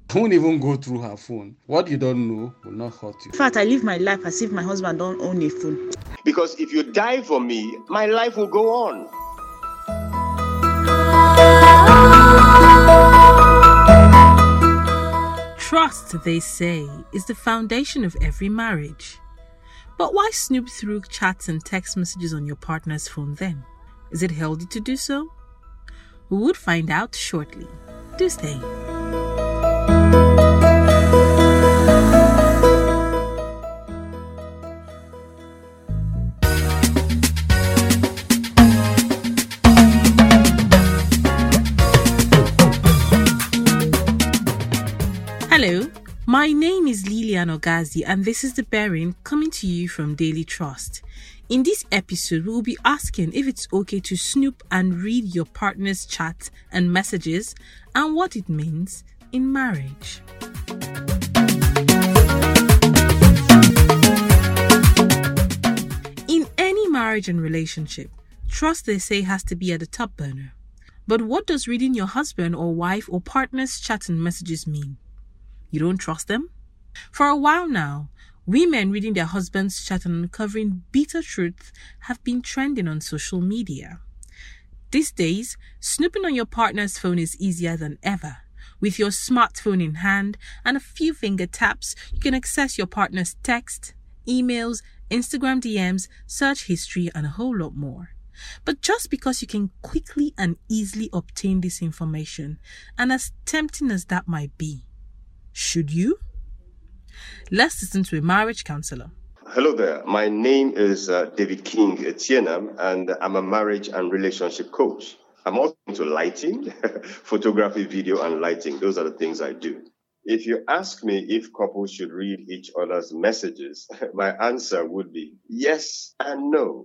I won't even go through her phone. What you don't know will not hurt you. In fact, I live my life as if my husband don't own a phone. Because if you die for me, my life will go on. Trust, they say, is the foundation of every marriage. But why snoop through chats and text messages on your partner's phone then? Is it healthy to do so? We would find out shortly. Do stay. Hello, my name is Lilian Ogazi and this is The Bearing coming to you from Daily Trust. In this episode, we will be asking if it's okay to snoop and read your partner's chats and messages and what it means in marriage. In any marriage and relationship, trust, they say, has to be at the top burner. But what does reading your husband or wife or partner's chats and messages mean? You don't trust them? For a while now, women reading their husbands' chat and uncovering bitter truths have been trending on social media. These days, snooping on your partner's phone is easier than ever. With your smartphone in hand and a few finger taps, you can access your partner's text, emails, Instagram DMs, search history, and a whole lot more. But just because you can quickly and easily obtain this information, and as tempting as that might be, should you? Let's listen to a marriage counselor. Hello there. My name is David King Etienam, and I'm a marriage and relationship coach. I'm also into lighting, photography, video, and lighting. Those are the things I do. If you ask me if couples should read each other's messages, my answer would be yes and no.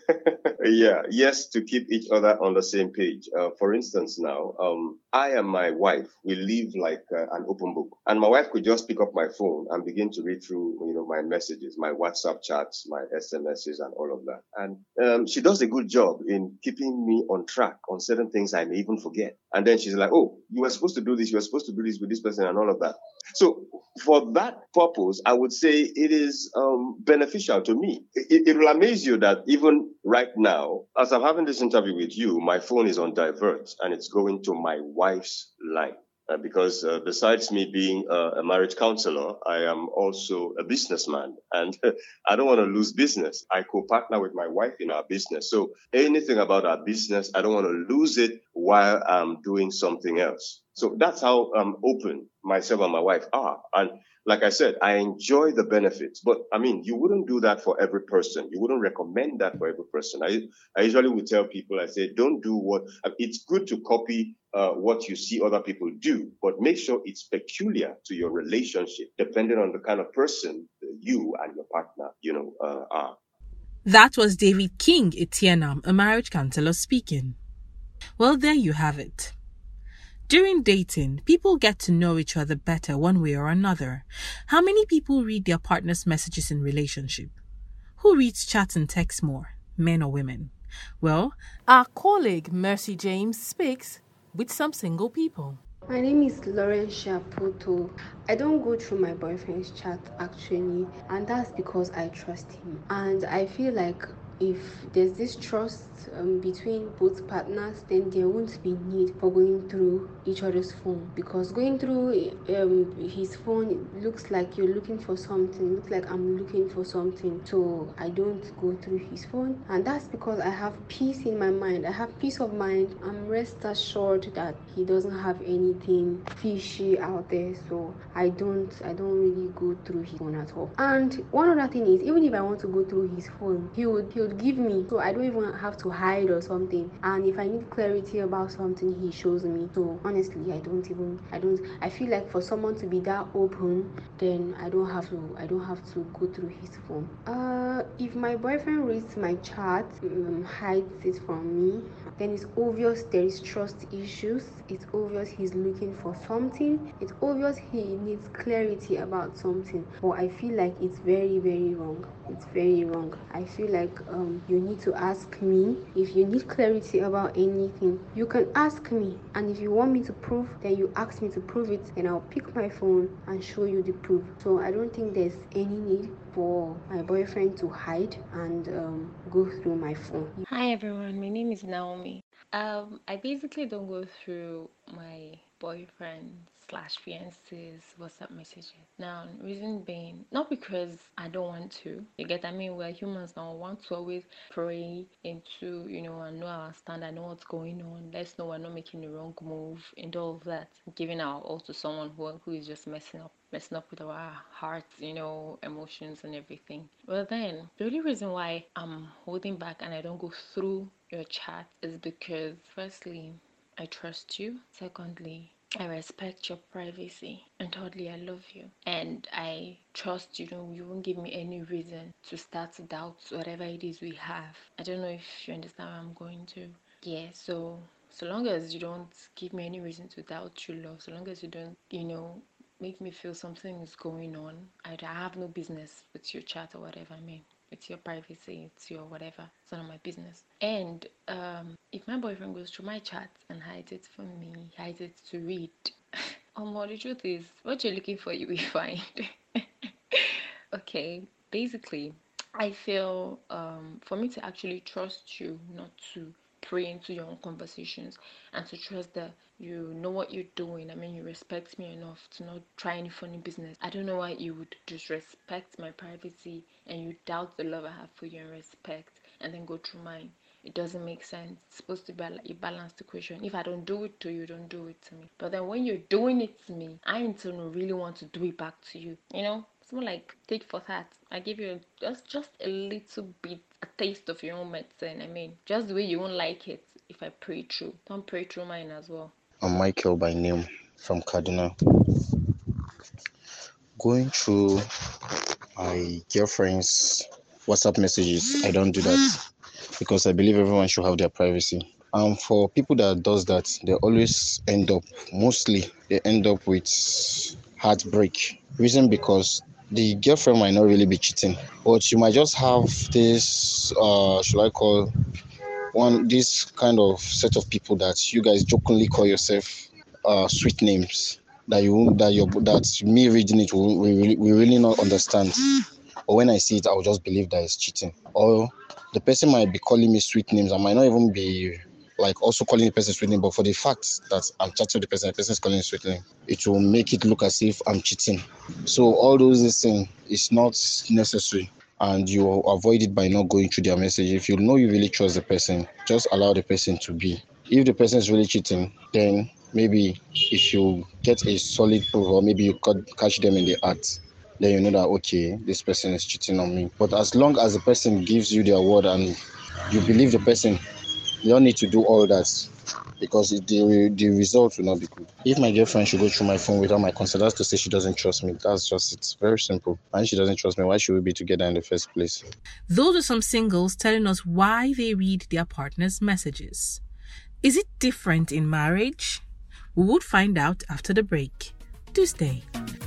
Yeah, yes, to keep each other on the same page. For instance, now, I and my wife, we live like an open book. And my wife could just pick up my phone and begin to read through, my messages, my WhatsApp chats, my SMSs, and all of that. And she does a good job in keeping me on track on certain things I may even forget. And then she's like, oh, you were supposed to do this, you were supposed to do this with this person and all of that. So for that purpose, I would say it is beneficial to me. It will amaze you that even right now, as I'm having this interview with you, my phone is on divert and it's going to my wife's line. Because besides me being a marriage counselor, I am also a businessman and I don't want to lose business. I co-partner with my wife in our business. So anything about our business, I don't want to lose it while I'm doing something else. So that's how open myself and my wife are. And like I said, I enjoy the benefits, but I mean, you wouldn't do that for every person. You wouldn't recommend that for every person. I usually would tell people, I say, don't do it's good to copy what you see other people do, but make sure it's peculiar to your relationship, depending on the kind of person you and your partner, are. That was David King Etienam, a marriage counselor, speaking. Well, there you have it. During dating, people get to know each other better one way or another. How many people read their partner's messages in relationship? Who reads chats and texts more, men or women? Well, our colleague Mercy James speaks with some single people. My name is Lauren Shaputo. I don't go through my boyfriend's chat actually, and that's because I trust him. And I feel like if there's this trust between both partners, then there won't be need for going through each other's phone, because going through his phone, it looks like you're looking for something. It looks like I'm looking for something, so I don't go through his phone. And that's because I have peace in my mind. I have peace of mind. I'm rest assured that he doesn't have anything fishy out there, so I don't really go through his phone at all. And one other thing is, even if I want to go through his phone, he would give me, so I don't even have to hide or something. And if I need clarity about something, he shows me. So honestly, I feel like for someone to be that open, then I don't have to go through his phone. If my boyfriend reads my chat, hides it from me, then it's obvious there is trust issues. It's obvious he's looking for something. It's obvious he needs clarity about something. But I feel like it's very, very wrong. It's very wrong. I feel like you need to ask me. If you need clarity about anything, you can ask me. And if you want me to prove, then you ask me to prove it. Then I'll pick my phone and show you the proof. So I don't think there's any need for my boyfriend to hide and go through my phone. Hi everyone, my name is Naomi. I basically don't go through my boyfriend / fiance's WhatsApp messages. Now, reason being, not because I don't want to. You get, I mean, we're humans now. We want to always pray into, and know our stand. I know what's going on. Let's know we're not making the wrong move and all of that. Giving our all to someone who is just messing up with our hearts, emotions and everything. Well then, the only reason why I'm holding back and I don't go through your chat is because firstly, I trust you. Secondly, I respect your privacy. And thirdly, I love you. And I trust you won't give me any reason to start to doubt whatever it is we have. I don't know if you understand what I'm going to. Yeah, so long as you don't give me any reason to doubt your love, so long as you don't, make me feel something is going on, I have no business with your chat or whatever. I mean, it's your privacy, it's your whatever. It's none of my business. And if my boyfriend goes through my chat and hides it from me, hides it to read, the truth is, what you're looking for, you will find. Okay, basically, I feel for me to actually trust you, not to pray into your own conversations, and to trust that you know what you're doing. I mean, you respect me enough to not try any funny business. I don't know why you would disrespect my privacy and you doubt the love I have for you and respect, and then go through mine. It doesn't make sense. It's supposed to be a balanced equation. If I don't do it to you, don't do it to me. But then when you're doing it to me, I in turn really want to do it back to you. It's more like tit for tat. I give you just a little bit, a taste of your own medicine. I mean, just the way you won't like it if I pray through. Don't pray through mine as well. I'm Michael by name from Kaduna. Going through my girlfriend's WhatsApp messages, I don't do that because I believe everyone should have their privacy. And for people that does that, they always end up with heartbreak. Reason because the girlfriend might not really be cheating, but you might just have this, this kind of set of people that you guys jokingly call yourself sweet names that me reading it we really not understand. But when I see it, I'll just believe that it's cheating. Or the person might be calling me sweet names. I might not even be also calling the person sweet name, but for the fact that I'm chatting with the person is calling me sweet name, it will make it look as if I'm cheating. So all those things is not necessary, and you avoid it by not going through their message. If you know you really trust the person, just allow the person to be. If the person is really cheating, then maybe if you get a solid proof, or maybe you catch them in the act, then you know that, okay, this person is cheating on me. But as long as the person gives you their word and you believe the person, you don't need to do all that, because the result will not be good. If my girlfriend should go through my phone without my consent, that's to say she doesn't trust me. That's just it. Very simple. And she doesn't trust me, why should we be together in the first place? Those are some singles telling us why they read their partner's messages. Is it different in marriage? We would find out after the break. Do stay.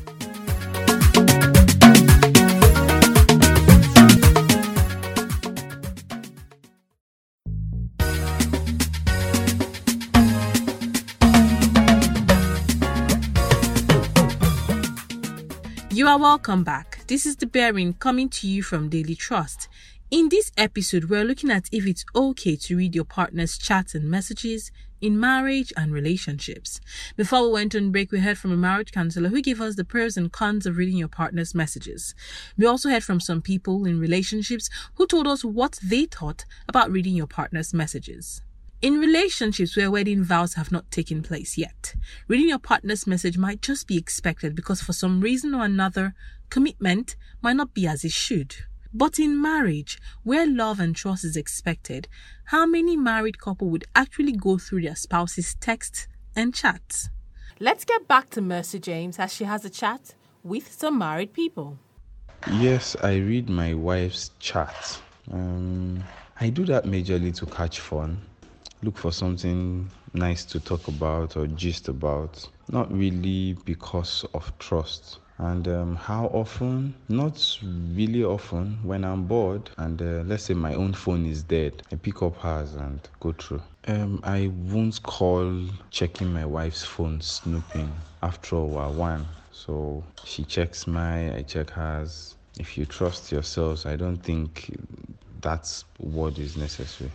You are welcome back. This is The Bearing coming to you from Daily Trust. In this episode, we're looking at if it's okay to read your partner's chats and messages in marriage and relationships. Before we went on break, we heard from a marriage counselor who gave us the pros and cons of reading your partner's messages. We also heard from some people in relationships who told us what they thought about reading your partner's messages. In relationships where wedding vows have not taken place yet, reading your partner's message might just be expected because for some reason or another, commitment might not be as it should. But in marriage, where love and trust is expected, how many married couples would actually go through their spouse's texts and chats? Let's get back to Mercy James as she has a chat with some married people. Yes, I read my wife's chat. I do that majorly to catch fun. look for something nice to talk about or gist about. Not really because of trust. And how often? Not really often. When I'm bored and let's say my own phone is dead, I pick up hers and go through. I won't call checking my wife's phone snooping. After all, we're one. So she checks mine, I check hers. If you trust yourselves, I don't think that's what is necessary.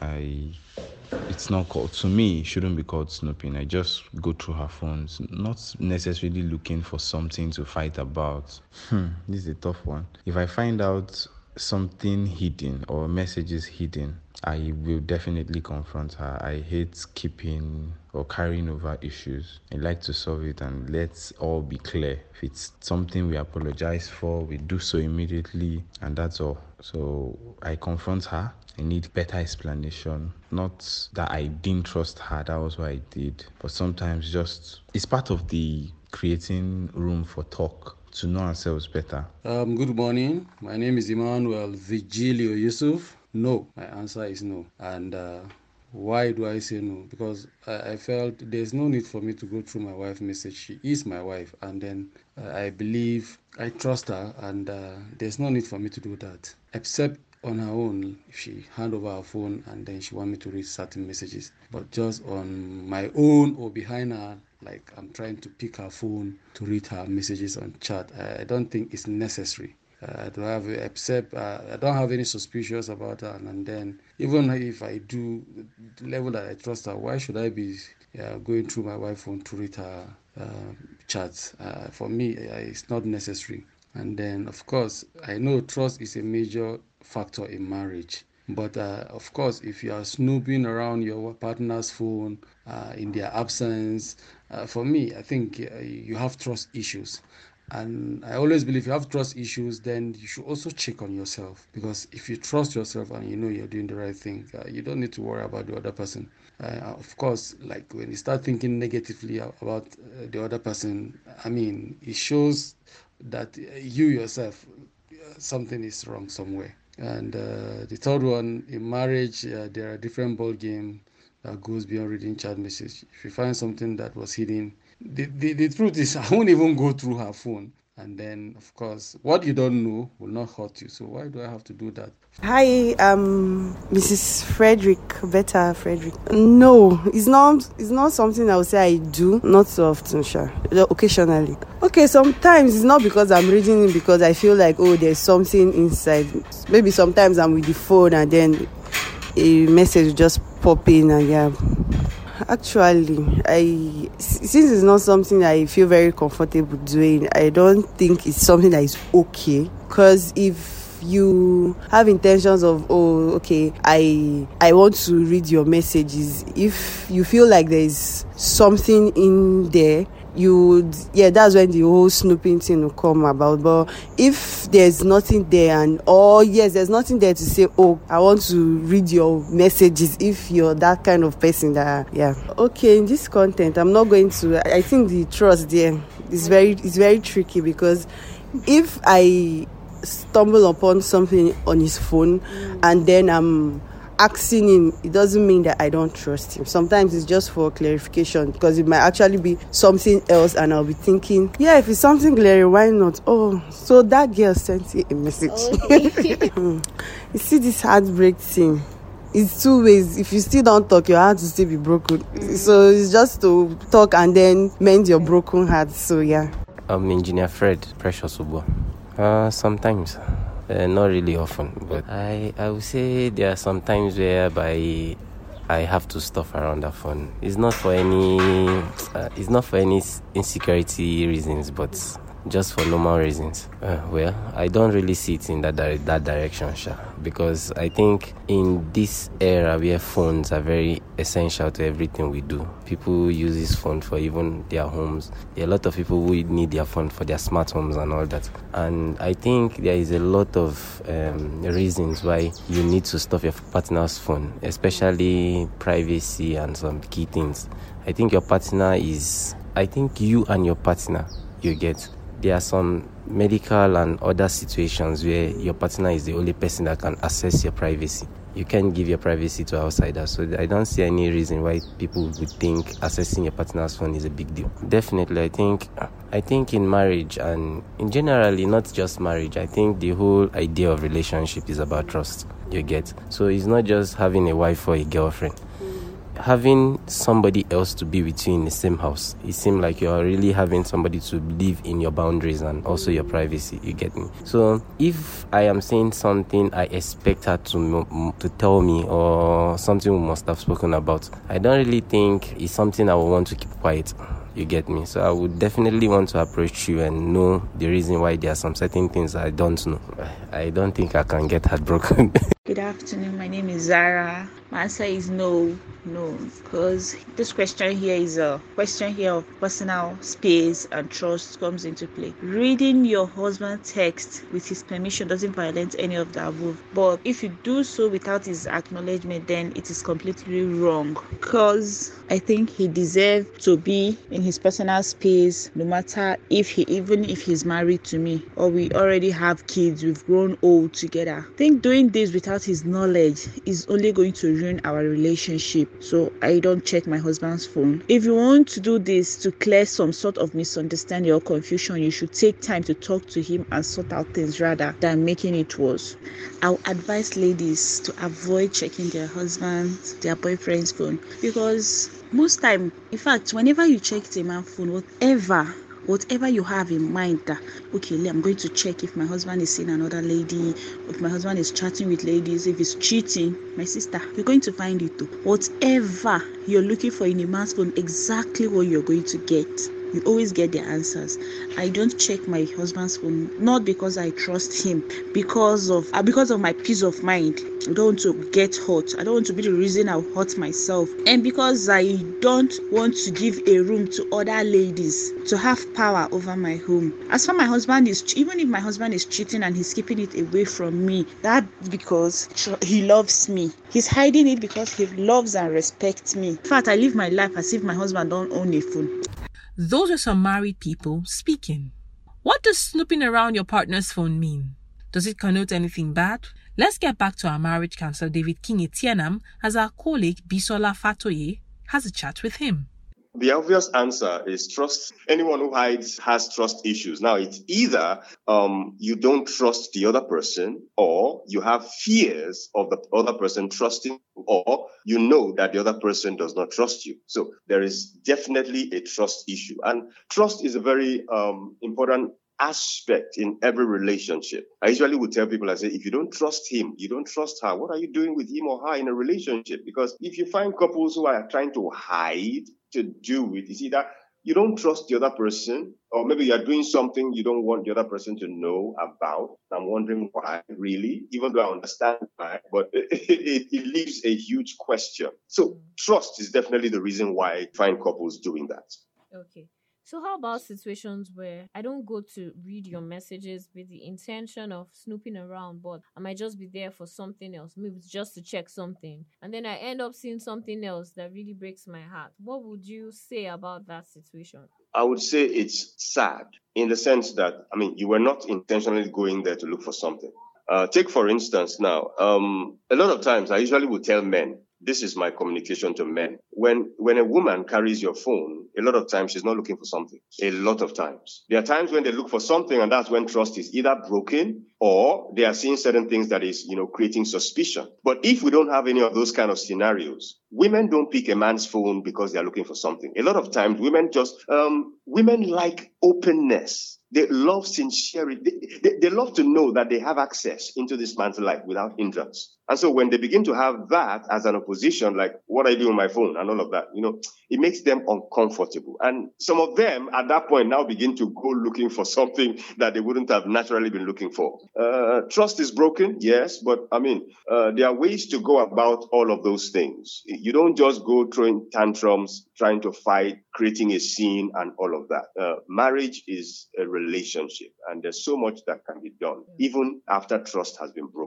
It's not called, to me, it shouldn't be called snooping. I just go through her phones, not necessarily looking for something to fight about. This is a tough one. If I find out something hidden or messages hidden, I will definitely confront her. I hate keeping or carrying over issues. I like to solve it and let's all be clear. If it's something we apologize for, we do so immediately, and that's all. So I confront her. I need better explanation. Not that I didn't trust her, that was what I did. But sometimes just, it's part of the creating room for talk to know ourselves better. Good morning. My name is Emmanuel Vigilio Yusuf. No, my answer is no. And why do I say no? Because I felt there's no need for me to go through my wife's message. She is my wife. And then I believe I trust her, and there's no need for me to do that. Except on her own, if she hand over her phone and then she want me to read certain messages. But just on my own or behind her, like I'm trying to pick her phone to read her messages on chat, I don't think it's necessary. I don't have any suspicions about her, and then even if I do, the level that I trust her, why should I be going through my wife's phone to read her chats? For me, it's not necessary. And then, of course, I know trust is a major factor in marriage. But of course, if you are snooping around your partner's phone in their absence, for me, I think you have trust issues. And I always believe if you have trust issues, then you should also check on yourself. Because if you trust yourself and you know you're doing the right thing, you don't need to worry about the other person. Of course, like when you start thinking negatively about the other person, I mean, it shows that you yourself, something is wrong somewhere. And the third one, in marriage, there are different ball games that goes beyond reading chat message. If you find something that was hidden, the truth is I won't even go through her phone. And then, of course, what you don't know will not hurt you. So why do I have to do that? Hi, Mrs. Frederick, Beta Frederick. No, it's not something I would say I do. Not so often, sure. Occasionally. Okay, sometimes it's not because I'm reading it because I feel like, oh, there's something inside. Maybe sometimes I'm with the phone and then a message just pop in and yeah. Actually, since it's not something I feel very comfortable doing, I don't think it's something that is okay. Because if you have intentions of, oh, okay, I want to read your messages, if you feel like there's something in there, that's when the whole snooping thing will come about. But if there's nothing there there's nothing there to say, oh, I want to read your messages, if you're that kind of person okay, in this content I'm not going to, I think the trust there is very tricky, because if I stumble upon something on his phone and then I'm asking him, it doesn't mean that I don't trust him. Sometimes it's just for clarification, because it might actually be something else and I'll be thinking, yeah, if it's something glaring, why not? Oh, so that girl sent you a message. Okay. You see this heartbreak thing, it's two ways. If you still don't talk, your heart will still be broken. So it's just to talk and then mend your broken heart. So yeah. I'm Engineer Fred Precious Ubo. Sometimes. Not really often, but I would say there are some times whereby I have to stuff around the phone. It's not for any insecurity reasons, but just for normal reasons. Well, I don't really see it in that direction, Sha, because I think in this era where phones are very essential to everything we do, people use this phone for even their homes. There are a lot of people who need their phone for their smart homes and all that. And I think there is a lot of reasons why you need to stuff your partner's phone, especially privacy and some key things. I think you and your partner, you get, there are some medical and other situations where your partner is the only person that can access your privacy. You can't give your privacy to outsiders. So I don't see any reason why people would think accessing your partner's phone is a big deal. Definitely, I think in marriage and in generally, not just marriage, I think the whole idea of relationship is about trust. You get? So it's not just having a wife or a girlfriend. Having somebody else to be with you in the same house, it seems like you're really having somebody to live in your boundaries and also your privacy. You get me? So if I am saying something I expect her to tell me, or something we must have spoken about, I don't really think it's something I would want to keep quiet. You get me? So I would definitely want to approach you and know the reason why there are some certain things I don't know. I don't think I can get heartbroken. Good afternoon. My name is Zara. My answer is no, because this question here is a question here of personal space and trust comes into play. Reading your husband's text with his permission doesn't violate any of the above, but if you do so without his acknowledgement, then it is completely wrong, because I think he deserves to be in his personal space, no matter even if he's married to me or we already have kids, we've grown old together. I think doing this without his knowledge is only going to ruin our relationship. So I don't check my husband's phone. If you want to do this to clear some sort of misunderstanding or confusion, you should take time to talk to him and sort out things rather than making it worse. I'll advise ladies to avoid checking their boyfriend's phone, because most time, in fact, whenever you check the man's phone, whatever you have in mind that, okay, I'm going to check if my husband is seeing another lady, if my husband is chatting with ladies, if he's cheating, my sister, you're going to find it too. Whatever you're looking for in a man's phone, exactly what you're going to get. You always get the answers. I don't check my husband's phone, not because I trust him, because of my peace of mind. I don't want to get hurt. I don't want to be the reason I'll hurt myself. And because I don't want to give a room to other ladies to have power over my home. As for my husband even if my husband is cheating and he's keeping it away from me, that's because he loves me. He's hiding it because he loves and respects me. In fact, I live my life as if my husband don't own a phone. Those are some married people speaking. What does snooping around your partner's phone mean? Does it connote anything bad? Let's get back to our marriage counselor David King Etienam as our colleague Bisola Fatoye has a chat with him. The obvious answer is trust. Anyone who hides has trust issues. Now, it's either you don't trust the other person, or you have fears of the other person trusting you, or you know that the other person does not trust you. So there is definitely a trust issue. And trust is a very important aspect in every relationship. I usually would tell people, I say, if you don't trust him, you don't trust her, what are you doing with him or her in a relationship? Because if you find couples who are trying to hide to do it, it's either you don't trust the other person, or maybe you're doing something you don't want the other person to know about. I'm wondering why, really, even though I understand why, but it leaves a huge question. So trust is definitely the reason why I find couples doing that. Okay. So how about situations where I don't go to read your messages with the intention of snooping around, but I might just be there for something else, maybe just to check something, and then I end up seeing something else that really breaks my heart? What would you say about that situation? I would say it's sad in the sense that, you were not intentionally going there to look for something. Take, for instance, now, a lot of times I usually would tell men, this is my communication to men. When a woman carries your phone, a lot of times she's not looking for something. A lot of times. There are times when they look for something, and that's when trust is either broken or they are seeing certain things that is, creating suspicion. But if we don't have any of those kind of scenarios, women don't pick a man's phone because they're looking for something. A lot of times women women like openness. They love sincerity. They love to know that they have access into this man's life without hindrance. And so when they begin to have that as an opposition, like, what I do on my phone and all of that, it makes them uncomfortable. And some of them at that point now begin to go looking for something that they wouldn't have naturally been looking for. Trust is broken, yes, but there are ways to go about all of those things. You don't just go throwing tantrums, trying to fight, creating a scene and all of that. Marriage is a relationship, and there's so much that can be done even after trust has been broken.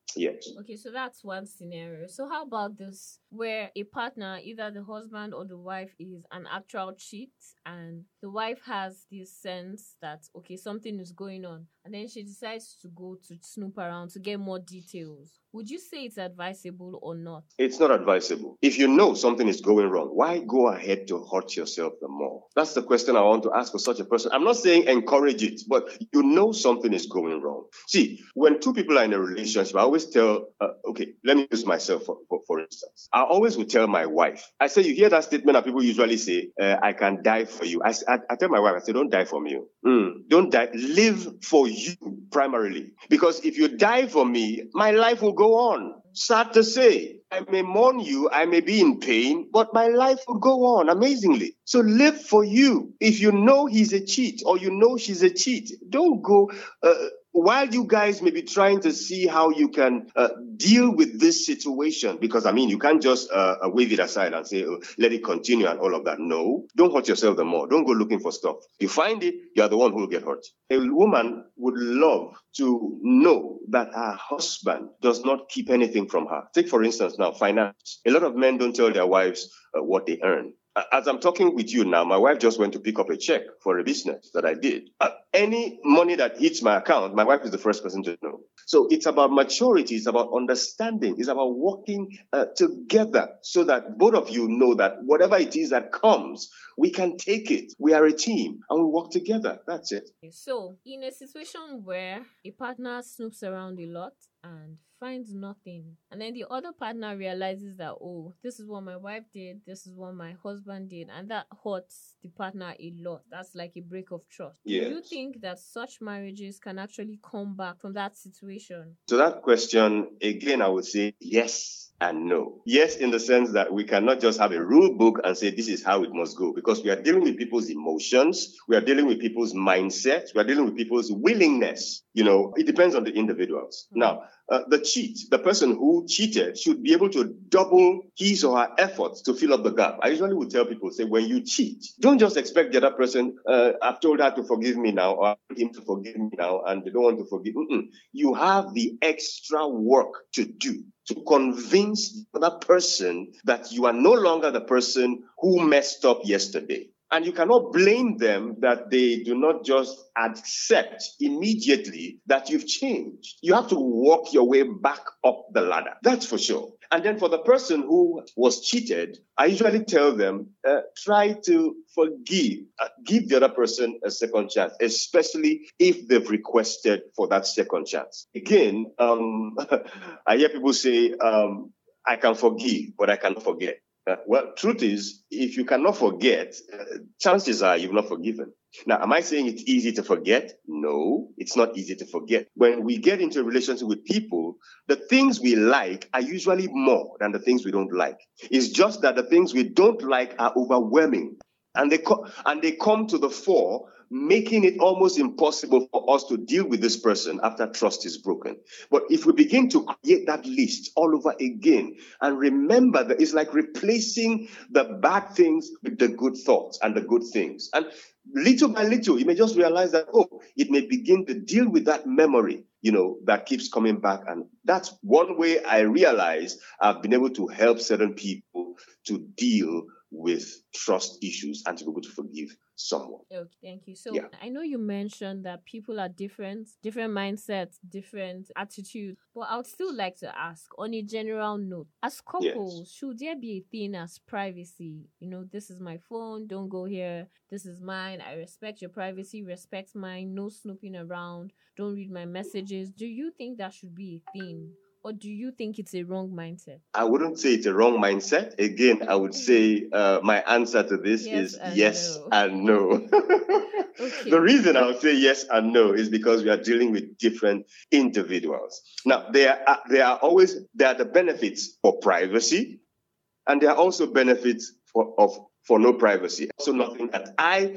Yes. Okay, so that's one scenario. So how about this, where a partner, either the husband or the wife, is an actual cheat, and the wife has this sense that, okay, something is going on, and then she decides to go to snoop around to get more details. Would you say it's advisable or not? It's not advisable. If you know something is going wrong, why go ahead to hurt yourself the more? That's the question I want to ask for such a person. I'm not saying encourage it, but you know something is going wrong. See, when two people are in a relationship, I always tell, okay, let me use myself for instance. I always would tell my wife, I say, you hear that statement that people usually say, I can die for you. I tell my wife, I say, don't die for me. Don't die. Live for you primarily. Because if you die for me, my life will go on. Sad to say, I may mourn you, I may be in pain, but my life will go on amazingly. So live for you. If you know he's a cheat or you know she's a cheat, don't go... while you guys may be trying to see how you can deal with this situation, because, I mean, you can't just wave it aside and say, oh, let it continue and all of that. No, don't hurt yourself the more. Don't go looking for stuff. You find it, you're the one who will get hurt. A woman would love to know that her husband does not keep anything from her. Take, for instance, now, finance. A lot of men don't tell their wives what they earn. As I'm talking with you now, my wife just went to pick up a check for a business that I did. Any money that hits my account, my wife is the first person to know. So it's about maturity. It's about understanding. It's about working together so that both of you know that whatever it is that comes, we can take it. We are a team and we work together. That's it. So in a situation where a partner snoops around a lot and finds nothing, and then the other partner realizes that, oh, this is what my wife did, this is what my husband did, and that hurts the partner a lot. That's like a break of trust. Yes. Do you think that such marriages can actually come back from that situation? So that question, again, I would say yes and no. Yes, in the sense that we cannot just have a rule book and say this is how it must go, because we are dealing with people's emotions, we are dealing with people's mindsets, we are dealing with people's willingness. You know, it depends on the individuals. Now, the person who cheated should be able to double his or her efforts to fill up the gap. I usually would tell people, say, when you cheat, don't just expect the other person, I've told her to forgive me now, or him to forgive me now, and they don't want to forgive. You have the extra work to do to convince the other person that you are no longer the person who messed up yesterday. And you cannot blame them that they do not just accept immediately that you've changed. You have to walk your way back up the ladder. That's for sure. And then for the person who was cheated, I usually tell them, try to forgive. Give the other person a second chance, especially if they've requested for that second chance. Again, I hear people say, I can forgive, but I cannot forget. Well, truth is, if you cannot forget, chances are you've not forgiven. Now, am I saying it's easy to forget? No, it's not easy to forget. When we get into a relationship with people, the things we like are usually more than the things we don't like. It's just that the things we don't like are overwhelming. And they come to the fore, making it almost impossible for us to deal with this person after trust is broken. But if we begin to create that list all over again, and remember that it's like replacing the bad things with the good thoughts and the good things. And little by little, you may just realize that, it may begin to deal with that memory, that keeps coming back. And that's one way I realize I've been able to help certain people to deal with trust issues and to be able to forgive someone. Okay, thank you. So I know you mentioned that people are different mindsets, different attitudes, but I would still like to ask, on a general note, as couples, should there be a thing as privacy? This is my phone, don't go here. This is mine. I respect your privacy, respect mine. No snooping around. Don't read my messages. Do you think that should be a thing? Or do you think it's a wrong mindset? I wouldn't say it's a wrong mindset. Again, I would say my answer to this is yes and no. Okay. The reason I would say yes and no is because we are dealing with different individuals. Now, there are the benefits for privacy, and there are also benefits for no privacy. Also, nothing that I,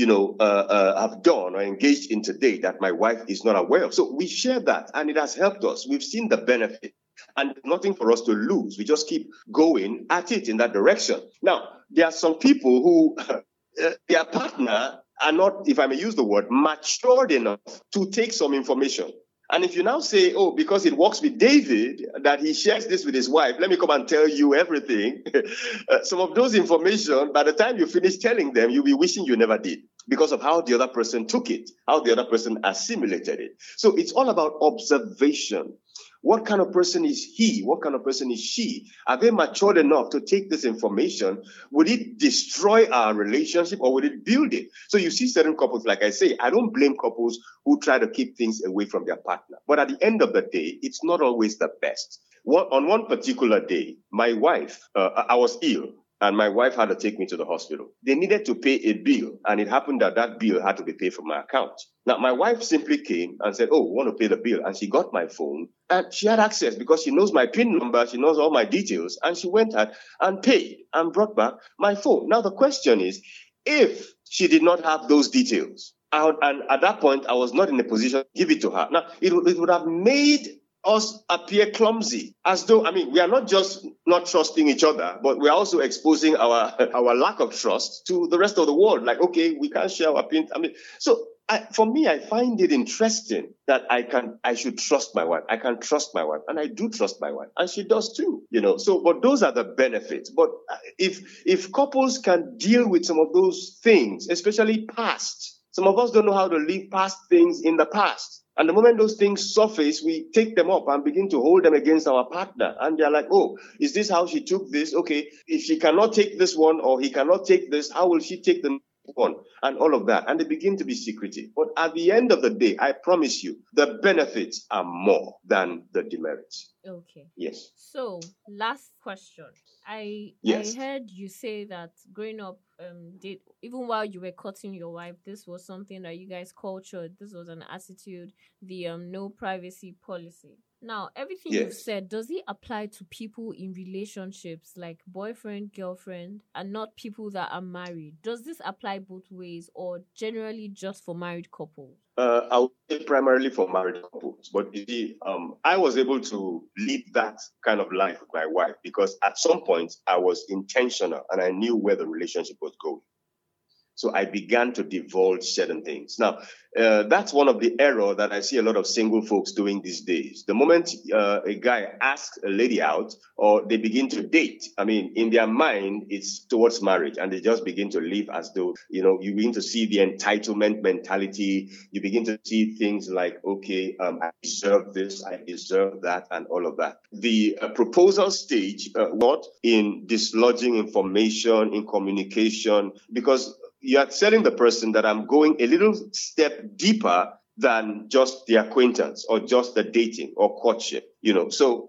have done or engaged in today that my wife is not aware of. So we share that, and it has helped us. We've seen the benefit, and nothing for us to lose. We just keep going at it in that direction. Now, there are some people who their partner are not, if I may use the word, matured enough to take some information. And if you now say, oh, because it works with David, that he shares this with his wife, let me come and tell you everything. Some of those information, by the time you finish telling them, you'll be wishing you never did because of how the other person took it, how the other person assimilated it. So it's all about observation. What kind of person is he? What kind of person is she? Are they matured enough to take this information? Would it destroy our relationship or would it build it? So you see certain couples, like I say, I don't blame couples who try to keep things away from their partner. But at the end of the day, it's not always the best. On one particular day, my wife, I was ill. And my wife had to take me to the hospital. They needed to pay a bill, and it happened that that bill had to be paid from my account. Now, my wife simply came and said, oh, we want to pay the bill. And she got my phone, and she had access because she knows my PIN number, she knows all my details, and she went out and paid and brought back my phone. Now, the question is, if she did not have those details, and at that point, I was not in a position to give it to her. Now, it would have made us appear clumsy, as though, we are not just not trusting each other, but we are also exposing our lack of trust to the rest of the world. Like, okay, we can't share our opinion. So for me, I find it interesting that I should trust my wife. I can trust my wife, and I do trust my wife, and she does too. So, but those are the benefits. But if couples can deal with some of those things, especially past, some of us don't know how to leave past things in the past. And the moment those things surface, we take them up and begin to hold them against our partner. And they're like, oh, is this how she took this? Okay, if she cannot take this one or he cannot take this, how will she take the next one? And all of that. And they begin to be secretive. But at the end of the day, I promise you, the benefits are more than the demerits. Okay. Yes. So, last question. I heard you say that growing up, even while you were courting your wife, this was something that you guys cultured. This was an attitude, the no privacy policy. Now, everything you've said, does it apply to people in relationships like boyfriend, girlfriend, and not people that are married? Does this apply both ways or generally just for married couples? I would say primarily for married couples. But you see, I was able to lead that kind of life with my wife because at some point I was intentional and I knew where the relationship was going. So I began to divulge certain things. Now, that's one of the errors that I see a lot of single folks doing these days. The moment a guy asks a lady out or they begin to date, in their mind, it's towards marriage and they just begin to live as though, you begin to see the entitlement mentality. You begin to see things like, okay, I deserve this, I deserve that, and all of that. The proposal stage, not in dislodging information, in communication, because you are telling the person that I'm going a little step deeper than just the acquaintance or just the dating or courtship, So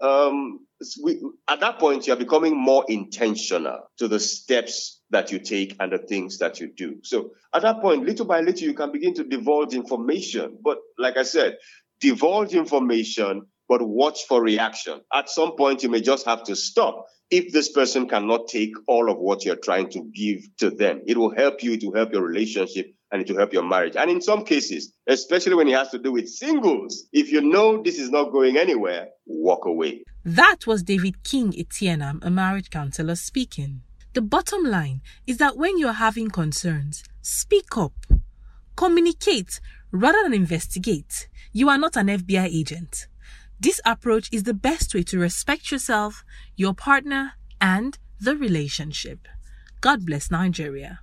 at that point, you're becoming more intentional to the steps that you take and the things that you do. So at that point, little by little, you can begin to divulge information. But like I said, divulge information, but watch for reaction. At some point, you may just have to stop. If this person cannot take all of what you're trying to give to them, it will help you, it will help your relationship, and it will help your marriage. And in some cases, especially when it has to do with singles, if you know this is not going anywhere, walk away. That was David King Etienam, a marriage counselor, speaking. The bottom line is that when you're having concerns, speak up. Communicate rather than investigate. You are not an FBI agent. This approach is the best way to respect yourself, your partner, and the relationship. God bless Nigeria.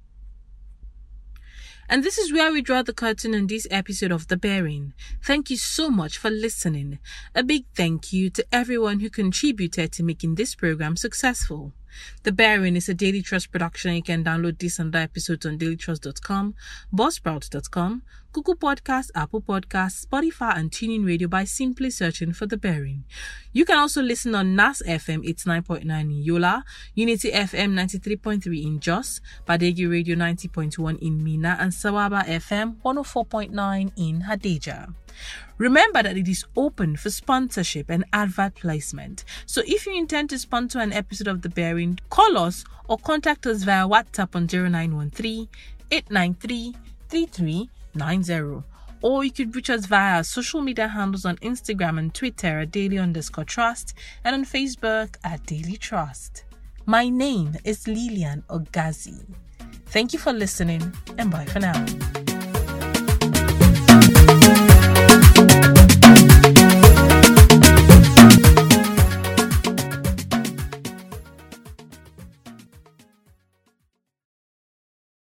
And this is where we draw the curtain on this episode of The Bearing. Thank you so much for listening. A big thank you to everyone who contributed to making this program successful. The Bearing is a Daily Trust production. You can download this and other episodes on dailytrust.com, buzzsprout.com, Google Podcasts, Apple Podcasts, Spotify, and TuneIn Radio by simply searching for The Bearing. You can also listen on NAS FM 89.9 in Yola, Unity FM 93.3 in Jos, Badegi Radio 90.1 in Mina, and Sawaba FM 104.9 in Hadejia. Remember that it is open for sponsorship and advert placement. So if you intend to sponsor an episode of The Bearing, call us or contact us via WhatsApp on 0913-893-3390. Or you could reach us via our social media handles on Instagram and Twitter at Daily_Trust and on Facebook at Daily Trust. My name is Lilian Ogazi. Thank you for listening and bye for now.